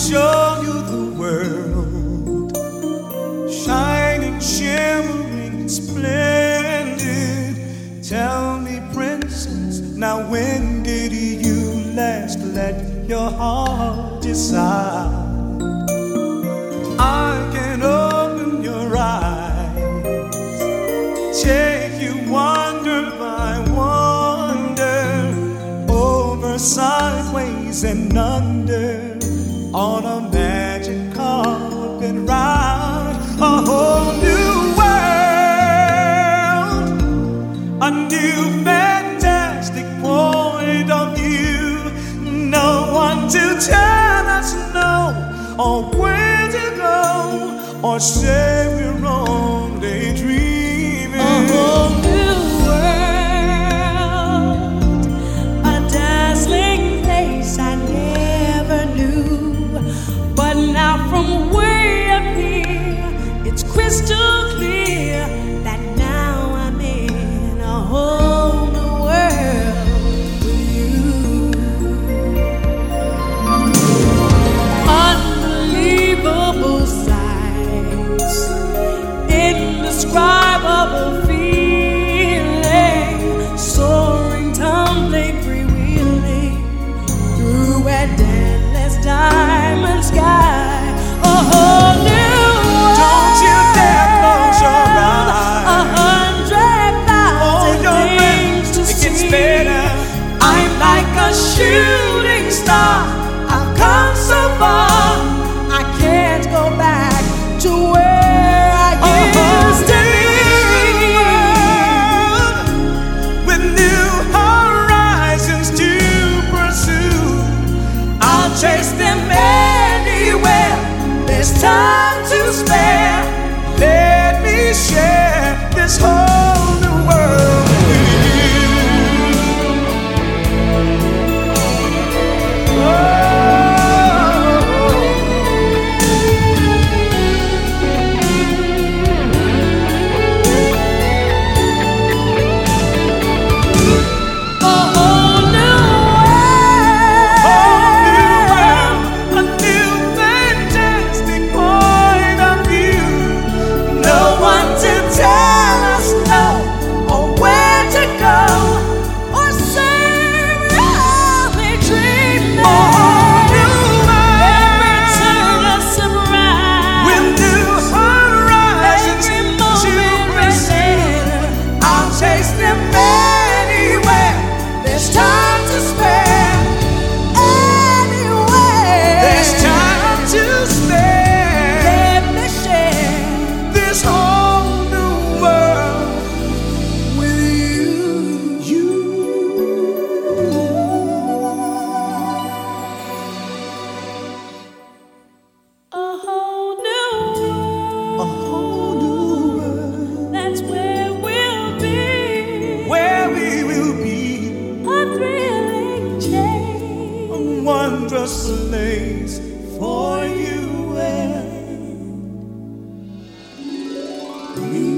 show you the world, shining, shimmering, splendid. Tell me, princess, now when did you last let your heart decide? I can open your eyes, take you wonder by wonder, over, sideways, and under, on a magic carpet ride. A whole new world, a new fantastic point of view. No one to tell us no, or where to go, or say we're only dreaming. A whole new world, a dazzling place I never knew. But now from way up here, it's crystal clear that now I'm in a whole new world with you. Unbelievable sights, indescribable feeling, soaring, tumbling, freewheeling through an endless diamond sky. A whole new world. Don't you dare close your eyes. 100,000 things to see. It gets better. I'm like a shooting star. I've come so far. I can't go back to where I used to be. With new horizons to pursue, I'll chase them anywhere. There's time to spare. let me share this whole new world with you. Oh. A whole new world. A new fantastic point of view. No one to tell us no, or where to go, or say we're only dreaming. Every turn a surprise. With new horizons Every to moment pursue, I'll chase them anywhere. There's time to spare. Anywhere. there's time to spare. Let me share This whole new world with you. a whole new A whole new world That's where we'll be. where we will be. A thrilling change. A wondrous place for you and me.